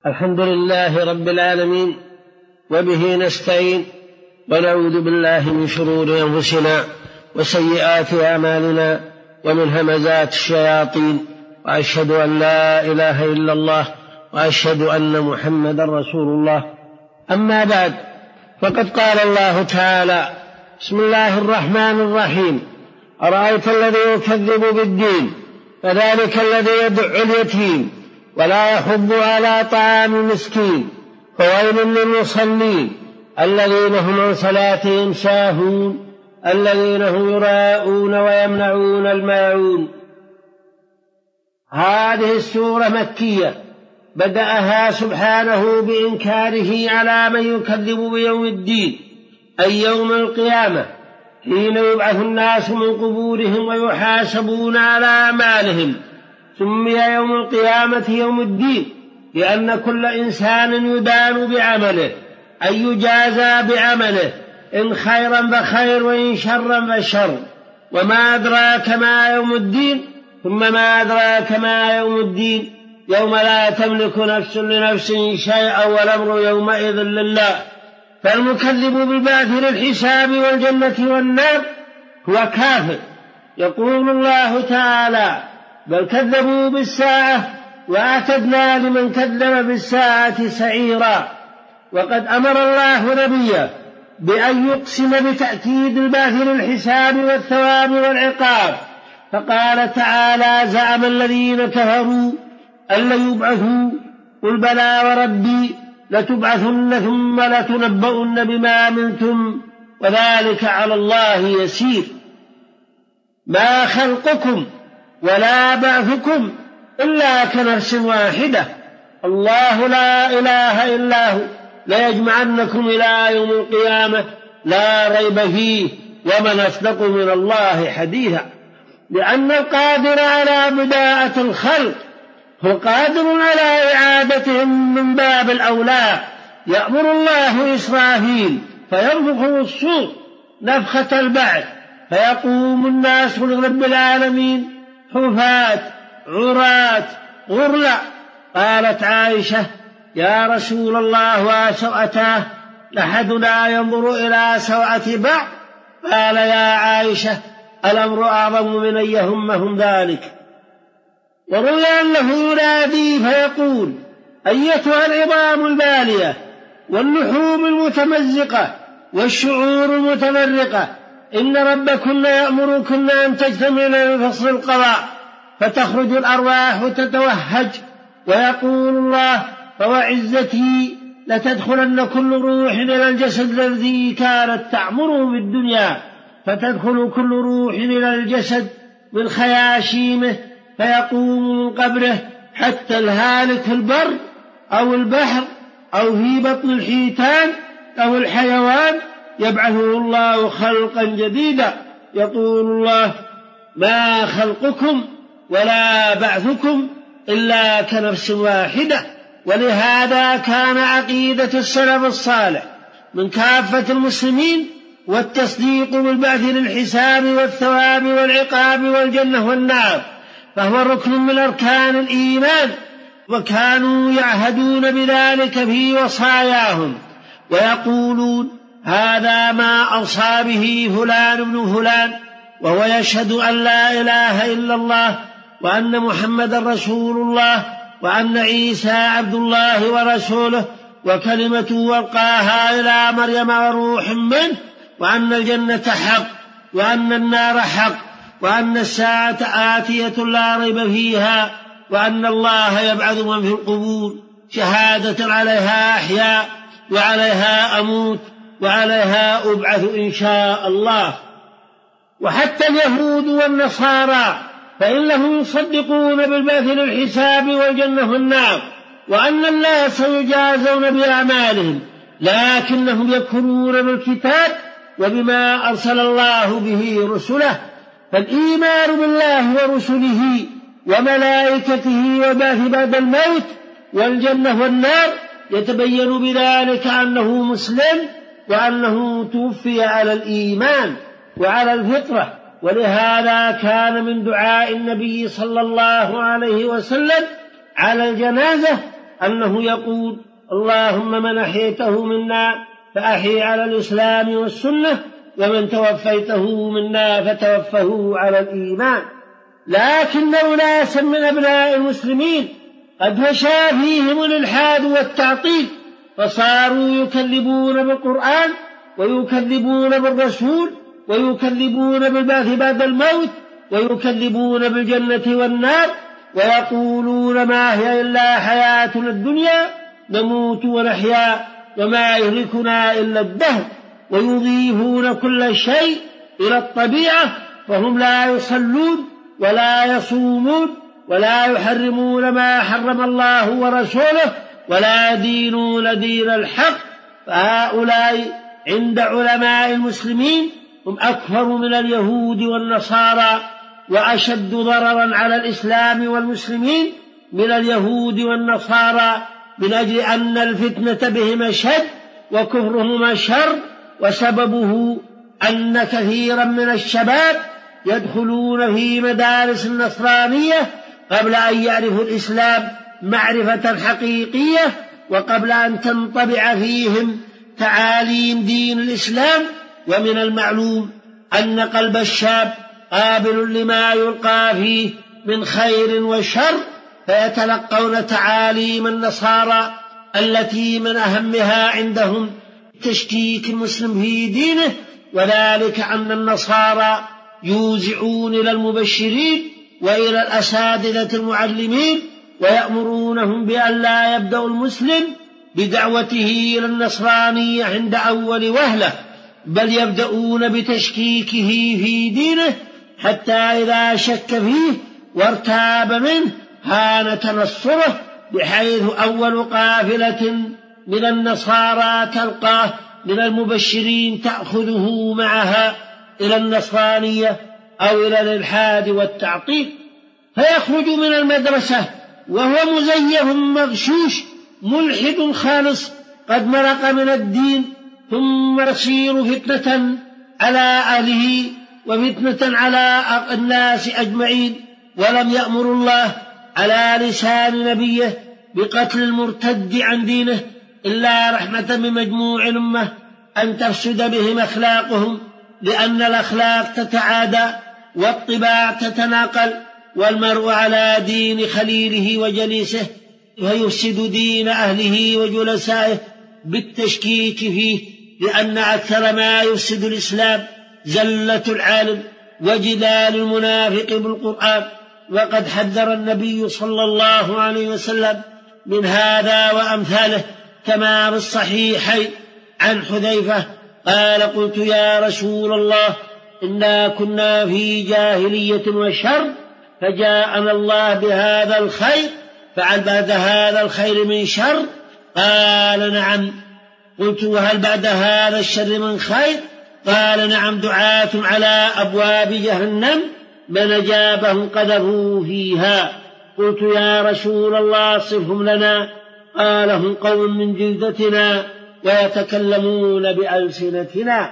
الحمد لله رب العالمين، وبه نستعين، ونعوذ بالله من شرور أنفسنا وسيئات أعمالنا ومن همزات الشياطين، وأشهد أن لا إله إلا الله، وأشهد أن محمدا رسول الله. أما بعد، فقد قال الله تعالى: بسم الله الرحمن الرحيم: أرأيت الذي يكذب بالدين فذلك الذي يدع اليتيم ولا يحض على طعام المسكين، فويل للمصلين الذين هم عن صلاتهم ساهون الذين هم يراءون ويمنعون الماعون. هذه السورة مكية، بدأها سبحانه بإنكاره على من يكذب بيوم الدين، أي يوم القيامة، حين يبعث الناس من قبورهم ويحاسبون على أعمالهم. سمي يوم القيامة يوم الدين لأن كل إنسان يدان بعمله، أي يجازى بعمله، إن خيرا فخير وإن شرا فشر. وما أدراك ما يوم الدين، ثم ما أدراك ما يوم الدين، يوم لا تملك نفس لنفس شيئا والأمر يومئذ لله. فالمكذب بالبعث للحساب والجنة والنار هو كافر. يقول الله تعالى: بل كذبوا بالساعة وأعتدنا لمن كذب بالساعة سعيرا. وقد أمر الله نبيه بأن يقسم بتأكيد البعث للحساب والثواب والعقاب، فقال تعالى: زعم الذين كفروا أن لن يبعثوا، قل بلى وربي لتبعثن ثم لتنبؤن بما عملتم وذلك على الله يسير. ما خلقكم ولا بعثكم إلا كنفس واحدة، الله لا إله إلا هو، ليجمعنكم إلى يوم القيامة لا ريب فيه، ومن أصدق من الله حديثا. لأن القادر على بداءة الخلق هو قادر على إعادتهم من باب الأولى. يأمر الله إسرافيل فينفخ الصور نفخة البعث، فيقوم الناس لرب العالمين حفاة عراة غرلا. قالت عائشة: يا رسول الله، وسوأتاه أحدنا ينظر إلى سوءة بعض؟ قال: يا عائشة، الأمر أعظم من أن يهمهم ذلك. وروي أنه ينادي فيقول: أيتها العظام البالية واللحوم المتمزقة والشعور المتفرقة، إن ربكن يأمركن أن تجتمعن لفصل القضاء، فتخرج الأرواح تتوهج، ويقول الله: فوعزتي لتدخلن كل روح إلى الجسد الذي كانت تعمره في الدنيا، فتدخل كل روح إلى الجسد من خياشيمه، فيقوم من قبره حتى الهالك في البر أو البحر أو في بطن الحيتان أو الحيوان يبعثه الله خلقا جديدا. يقول الله: ما خلقكم ولا بعثكم إلا كنفس واحدة. ولهذا كان عقيدة السلف الصالح من كافة المسلمين والتصديق بالبعث للحساب والثواب والعقاب والجنة والنار، فهو ركن من أركان الإيمان، وكانوا يعهدون بذلك في وصاياهم، ويقولون: هذا ما أوصى به فلان ابن فلان، وهو يشهد أن لا إله إلا الله وأن محمدا رسول الله، وأن عيسى عبد الله ورسوله وكلمته ألقاها إلى مريم وروح منه، وأن الجنة حق وأن النار حق، وأن الساعة آتية لا ريب فيها، وأن الله يبعث من في القبور شهادة عليها أحيا وعليها أموت وعليها أبعث إن شاء الله. وحتى اليهود والنصارى فإنهم يصدقون بالبعث للحساب والجنة والنار، وأن الناس يجازون بأعمالهم، لكنهم يكفرون بالكتاب وبما أرسل الله به رسله. فالإيمان بالله ورسله وملائكته وبعث بعد الموت والجنة والنار يتبين بذلك أنه مسلم، وأنه توفي على الإيمان وعلى الفطرة. ولهذا كان من دعاء النبي صلى الله عليه وسلم على الجنازة أنه يقول: اللهم من أحييته منا فأحي على الإسلام والسنة، ومن توفيته منا فتوفه على الإيمان. لكن أناسا من أبناء المسلمين قد فشى فيهم الإلحاد والتعطيل، فصاروا يكذبون بالقرآن ويكذبون بالرسول ويكذبون بالبعث بعد الموت ويكذبون بالجنة والنار، ويقولون: ما هي إلا حياتنا الدنيا نموت ونحيا وما يهلكنا إلا الدهر، ويضيفون كل شيء إلى الطبيعة، فهم لا يصلون ولا يصومون ولا يحرمون ما حرم الله ورسوله ولا يدينون دين الحق. فهؤلاء عند علماء المسلمين هم أكثر من اليهود والنصارى، وأشد ضررا على الإسلام والمسلمين من اليهود والنصارى، من أجل أن الفتنة بهم أشد وكفرهم أشر، وسببه أن كثيرا من الشباب يدخلون في مدارس النصرانية قبل أن يعرفوا الإسلام معرفة حقيقية، وقبل أن تنطبع فيهم تعاليم دين الإسلام. ومن المعلوم أن قلب الشاب قابل لما يلقى فيه من خير وشر، فيتلقون تعاليم النصارى التي من أهمها عندهم تشكيك المسلم في دينه، وذلك أن النصارى يوزعون إلى المبشرين وإلى الأساتذة المعلمين ويأمرونهم بأن لا يبدأ المسلم بدعوته إلى النصرانية عند أول وهلة، بل يبدأون بتشكيكه في دينه حتى إذا شك فيه وارتاب منه هان تنصره، بحيث أول قافلة من النصارى تلقاه من المبشرين تأخذه معها إلى النصرانية أو إلى الإلحاد والتعطيل، فيخرج من المدرسة وهو مزيف مغشوش ملحد خالص قد مرق من الدين، ثم يصير فتنة على أهله وفتنة على الناس أجمعين. ولم يأمر الله على لسان نبيه بقتل المرتد عن دينه إلا رحمة بمجموع الأمة أن تفسد بهم أخلاقهم، لأن الأخلاق تتعادى والطباع تتناقل، والمرء على دين خليله وجليسه، فيفسد دين أهله وجلسائه بالتشكيك فيه، لأن أكثر ما يفسد الإسلام زلة العالم وجدال المنافق بالقرآن. وقد حذر النبي صلى الله عليه وسلم من هذا وأمثاله، كما في الصحيحين عن حذيفة قال: قلت يا رسول الله إنا كنا في جاهلية وشر، فجاءنا الله بهذا الخير، فهل بعد هذا الخير من شر؟ قال: نعم. قلت: وهل بعد هذا الشر من خير؟ قال: نعم، دعاة على أبواب جهنم من أجابهم قذفوه فيها. قلت: يا رسول الله صفهم لنا. قال: هم قوم من جلدتنا ويتكلمون بألسنتنا.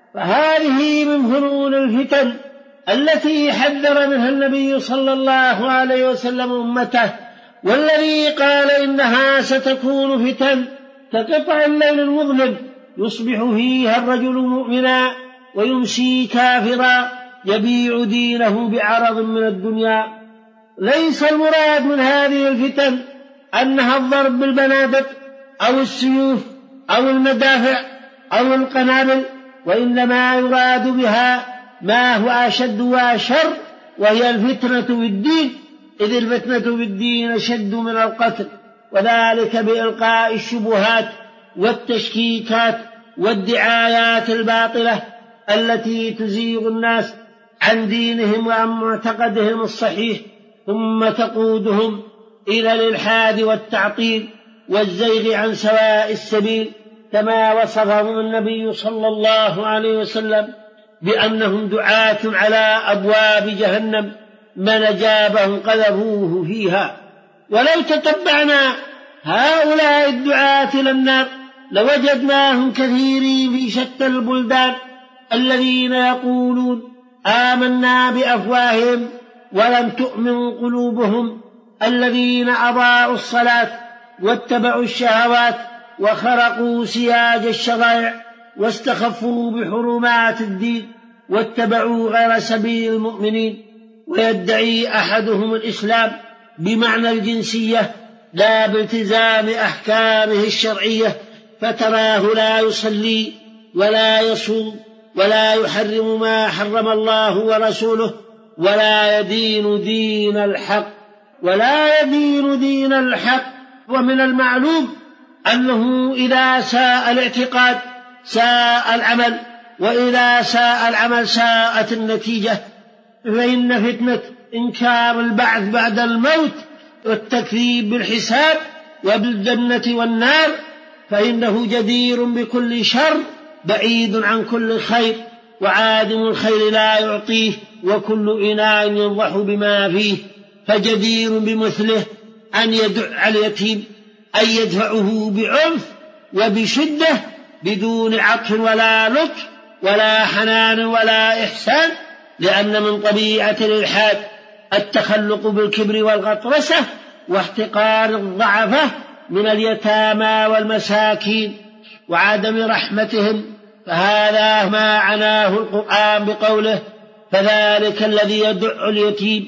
فهذه من فنون الفتن التي حذر منها النبي صلى الله عليه وسلم أمته، والذي قال إنها ستكون فتن كقطع الليل المظلم يصبح فيها الرجل مؤمنا ويمسي كافرا يبيع دينه بعرض من الدنيا. ليس المراد من هذه الفتن أنها الضرب بالبنادق أو السيوف أو المدافع أو القنابل، وإنما يراد بها ما هو أشد وأشر، وهي الفتنة بالدين، إذ الفتنة بالدين أشد من القتل، وذلك بإلقاء الشبهات والتشكيكات والدعايات الباطلة التي تزيغ الناس عن دينهم وعن معتقدهم الصحيح، ثم تقودهم إلى الإلحاد والتعطيل والزيغ عن سواء السبيل، كما وصفهم النبي صلى الله عليه وسلم بأنهم دعاة على أبواب جهنم من أجابهم قذفوه فيها. ولو تتبعنا هؤلاء الدعاة إلى النار لوجدناهم كثيرين في شتى البلدان، الذين يقولون آمنا بأفواههم ولم تؤمن قلوبهم، الذين أضاعوا الصلاة واتبعوا الشهوات وخرقوا سياج الشرائع واستخفوا بحرمات الدين واتبعوا غير سبيل المؤمنين. ويدعي أحدهم الإسلام بمعنى الجنسية لا بالتزام أحكامه الشرعية، فتراه لا يصلي ولا يصوم ولا يحرم ما حرم الله ورسوله ولا يدين دين الحق. ومن المعلوم أنه إذا ساء الاعتقاد ساء العمل، وإذا ساء العمل ساءت النتيجة. فإن فتنة إنكار البعث بعد الموت والتكذيب بالحساب وبالجنة والنار فإنه جدير بكل شر بعيد عن كل خير، وعادم الخير لا يعطيه، وكل إناء ينضح بما فيه. فجدير بمثله أن يدع اليتيم، أن يدفعه بعنف وبشدة بدون عطف ولا لطف ولا حنان ولا إحسان، لأن من طبيعة الإلحاد التخلق بالكبر والغطرسة واحتقار الضعفة من اليتامى والمساكين وعدم رحمتهم. فهذا ما عناه القرآن بقوله: فذلك الذي يدع اليتيم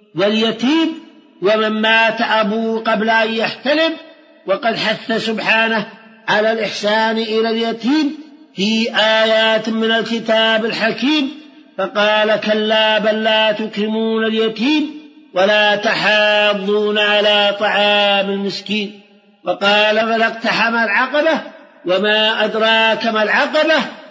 واليتيم ومن مات أبوه قبل أن يحتلم. وقد حث سبحانه على الإحسان إلى اليتيم في آيات من الكتاب الحكيم، فقال: كلا بل لا تكرمون اليتيم ولا تحاضون على طعام المسكين. وقال: فلا اقتحم العقبة وما أدراك ما العقبة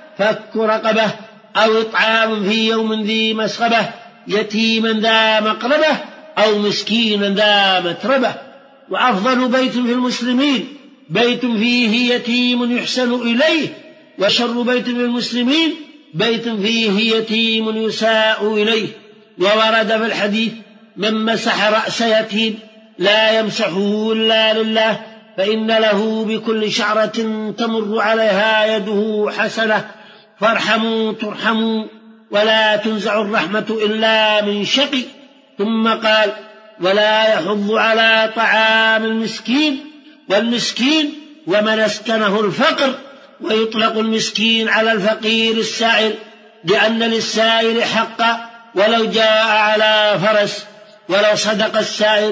فك رقبة أو إطعام في يوم ذي مسغبة يتيما ذا مقربة أو مسكينا ذا متربة. وأفضل بيت في المسلمين بيت فيه يتيم يحسن إليه، وشر بيت في المسلمين بيت فيه يتيم يساء إليه. وورد في الحديث: من مسح رأس يتيم لا يمسحه إلا لله، فإن له بكل شعرة تمر عليها يده حسنة، فارحموا ترحموا ولا تنزع الرحمة إلا من شقي. ثم قال: ولا يحض على طعام المسكين، والمسكين ومن اسكنه الفقر. ويطلق المسكين على الفقير السائل، لأن للسائل حقا ولو جاء على فرس، ولو صدق السائل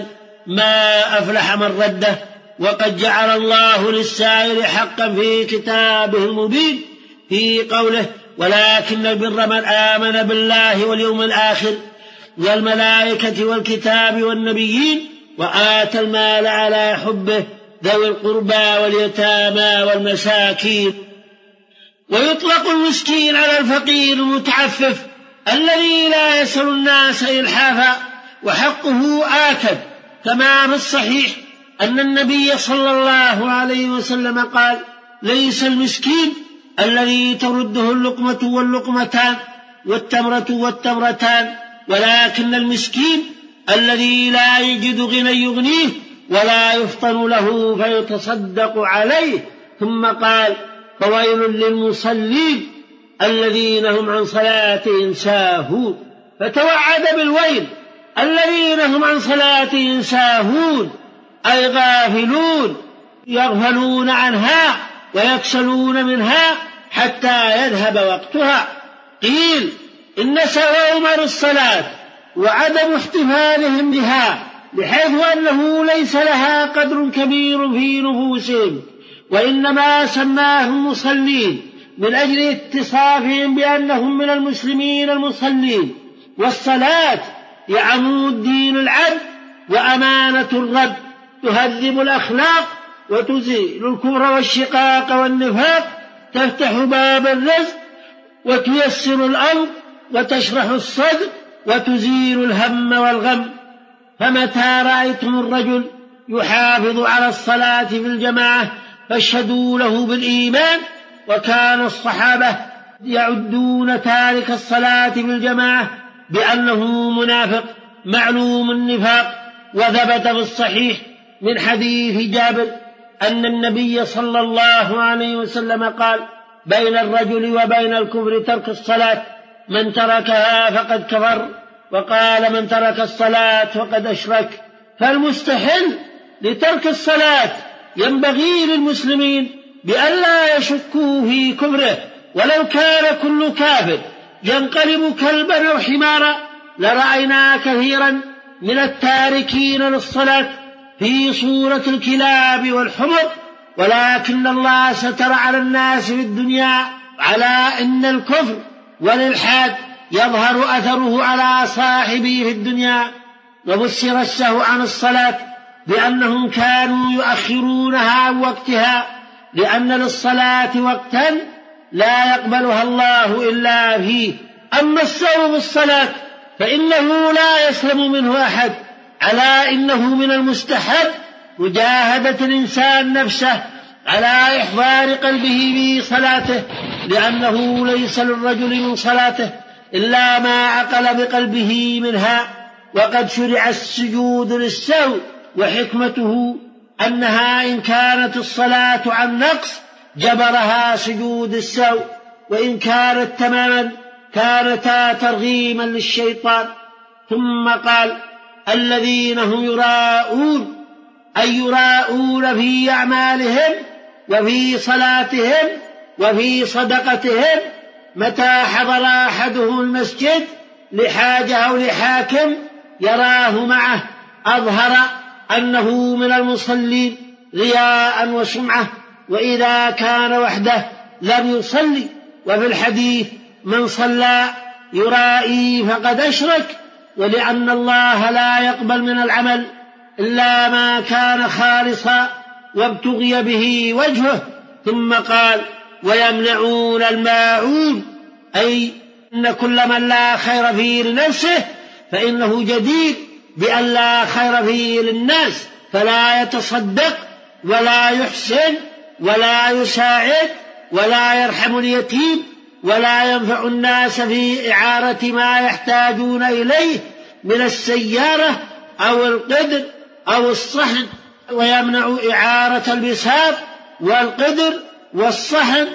ما أفلح من رده. وقد جعل الله للسائل حقا في كتابه المبين في قوله: ولكن البر من آمن بالله واليوم الآخر والملائكة والكتاب والنبيين وآتى المال على حبه ذوي القربى واليتامى والمساكين. ويطلق المسكين على الفقير المتعفف الذي لا يسأل الناس إلحافا، وحقه آكد، كما في الصحيح أن النبي صلى الله عليه وسلم قال: ليس المسكين الذي ترده اللقمة واللقمتان والتمرة والتمرتان، ولكن المسكين الذي لا يجد غنى يغنيه ولا يفطن له فيتصدق عليه. ثم قال: فويل للمصلين الذين هم عن صلاتهم ساهون. فتوعد بالويل الذين هم عن صلاتهم ساهون، أي غافلون، يغفلون عنها ويكسلون منها حتى يذهب وقتها. قيل: إن سوى عمر الصلاة وعدم احتفالهم بها، بحيث أنه ليس لها قدر كبير في نفوسهم، وإنما سماهم مصلين من أجل اتصافهم بأنهم من المسلمين المصلين. والصلاة هي عمود دين العبد وأمانة الرب، تهذب الأخلاق وتزيل الكفر والشقاق والنفاق، تفتح باب الرزق وتيسر الأمر وتشرح الصدر وتزيل الهم والغم. فمتى رأيتم الرجل يحافظ على الصلاة في الجماعة فاشهدوا له بالإيمان. وكان الصحابة يعدون تارك الصلاة في الجماعة بأنه منافق معلوم النفاق. وثبت في الصحيح من حديث جابر أن النبي صلى الله عليه وسلم قال: بين الرجل وبين الكفر ترك الصلاة، من تركها فقد كفر. وقال: من ترك الصلاة فقد أشرك. فالمستحل لترك الصلاة ينبغي للمسلمين بألا يشكوا في كفره، ولو كان كل كافر ينقلب كلبا أو حمارا لرأينا كثيرا من التاركين للصلاة في صورة الكلاب والحمر، ولكن الله ستر على الناس في الدنيا على أن الكفر والإلحاد يظهر أثره على صاحبه في الدنيا. وفسر السهو عن الصلاة بأنهم كانوا يؤخرونها عن وقتها، لأن للصلاة وقتا لا يقبلها الله إلا فيه. أما السهو بالصلاة فإنه لا يسلم منه أحد، على إنه من المستحب مجاهدة الإنسان نفسه على إحضار قلبه بصلاته، لأنه ليس للرجل من صلاته إلا ما عقل بقلبه منها. وقد شرع السجود للسهو، وحكمته أنها إن كانت الصلاة عن نقص جبرها سجود السهو، وإن كانت تماما كانتا ترغيما للشيطان. ثم قال: الذين هم يراءون، أي يراءون في أعمالهم وفي صلاتهم وفي صدقتهم. متى حضر أحدهم المسجد لحاجة أو لحاكم يراه معه أظهر أنه من المصلين رياء وسمعة، وإذا كان وحده لم يصلي. وفي الحديث: من صلى يرائي فقد أشرك. ولأن الله لا يقبل من العمل إلا ما كان خالصا وابتغي به وجهه. ثم قال: ويمنعون الماعون، أي أن كل من لا خير فيه لنفسه فإنه جدير بأن لا خير فيه للناس، فلا يتصدق ولا يحسن ولا يساعد ولا يرحم اليتيم ولا ينفع الناس في إعارة ما يحتاجون إليه من السيارة أو القدر أو الصحن، ويمنع إعارة البساط والقدر والصحن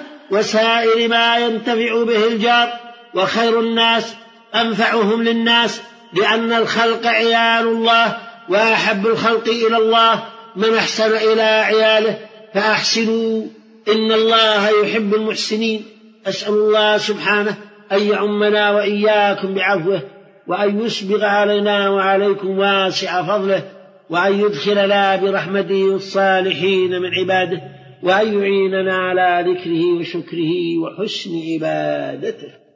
وسائر ما ينتفع به الجار. وخير الناس أنفعهم للناس، لأن الخلق عيال الله، وأحب الخلق إلى الله من أحسن إلى عياله، فأحسنوا إن الله يحب المحسنين. أسأل الله سبحانه أن يعمنا وإياكم بعفوه، وأن يسبغ علينا وعليكم واسع فضله، وأن يدخلنا برحمته الصالحين من عباده، وأن يعيننا على ذكره وشكره وحسن عبادته.